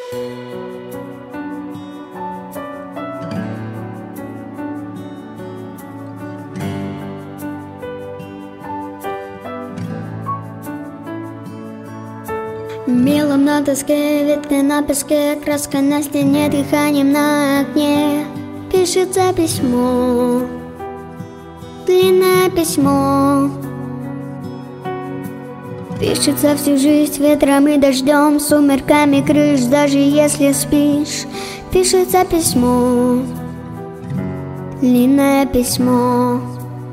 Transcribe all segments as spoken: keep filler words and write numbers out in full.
Мелом на доске, веткой на песке, краской на стене, дыханием на окне. Пишется письмо, длинное письмо. Пишется всю жизнь ветром и дождем, сумерками крыш, даже если спишь. Пишется письмо, длинное письмо.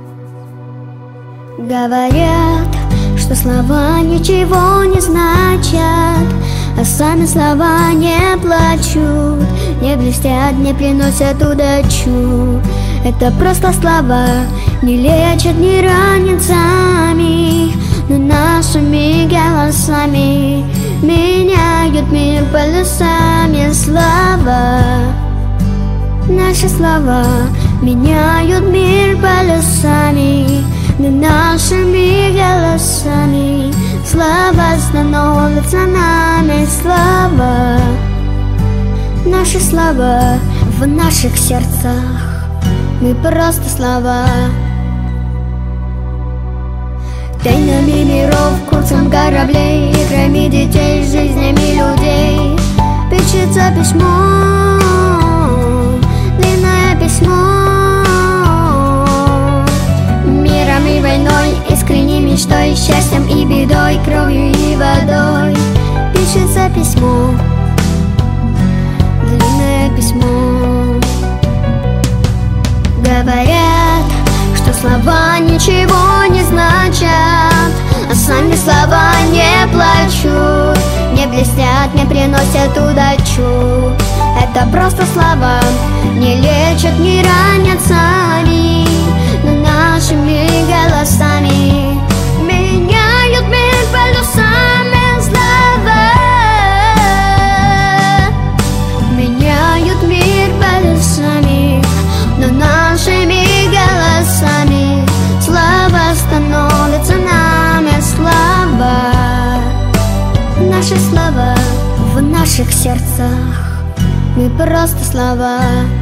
Говорят, что слова ничего не значат, а сами слова не плачут, не блестят, не приносят удачу. Это просто слова, не лечат, не ранят сами, но нашими голосами меняют мир полюсами. Слова, наши слова меняют мир полюсами, но нашими голосами слова становятся нами. Слова, наши слова в наших сердцах, мы просто слова. Тайнами миров, курсом кораблей, играми детей, жизнями людей. Пишется письмо, длинное письмо. Миром и войной, искренней мечтой, счастьем и бедой, кровью и водой. Пишется письмо, длинное письмо. Говорят, что слова ничего не значат, а сами слова не плачут, не блестят, не приносят удачу. Это просто слова, не лечат, не ранят сами, но нашими голосами меняют мир полюсами. Слова меняют мир полюсами, но нашими голосами слова становятся нами. Слова, наши слова в наших сердцах, мы просто слова.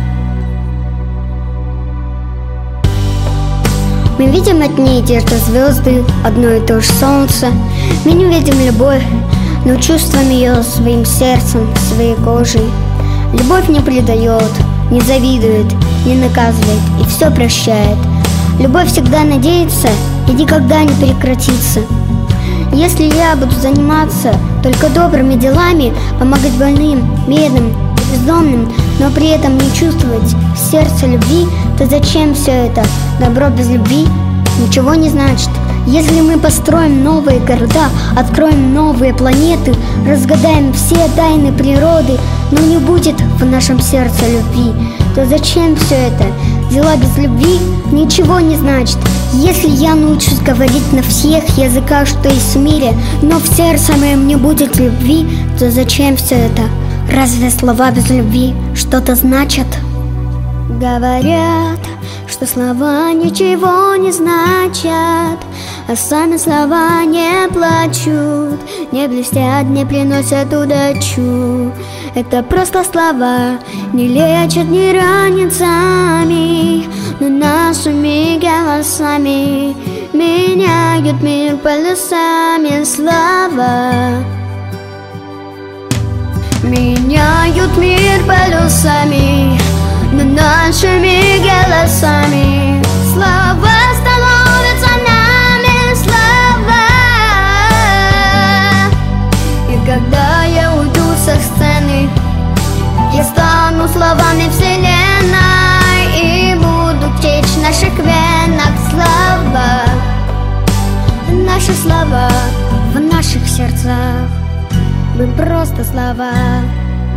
Мы видим одни и те же звезды, одно и то же солнце. Мы не видим любовь, но чувствуем ее своим сердцем, своей кожей. Любовь не предает, не завидует, не наказывает и все прощает. Любовь всегда надеется и никогда не прекратится. Если я буду заниматься только добрыми делами, помогать больным, бедным и бездомным, но при этом не чувствовать в сердце любви, то зачем все это? Добро без любви ничего не значит. Если мы построим новые города, откроем новые планеты, разгадаем все тайны природы, но не будет в нашем сердце любви, то зачем все это? Дела без любви ничего не значит. Если я научусь говорить на всех языках, что есть в мире, но в сердце моем не будет любви, то зачем все это? Разве слова без любви что-то значат? Говорят, что слова ничего не значат, а сами слова не плачут, не блестят, не приносят удачу. Это просто слова, не лечат, не ранят сами, но нашими голосами меняют мир полюсами. Слова меняют мир полюсами, но нашими голосами слова становятся нами. Слова. И когда я уйду со сцены, я стану словами вселенной и буду течь в наших венах. Слова, наши слова в наших сердцах, мы просто слова.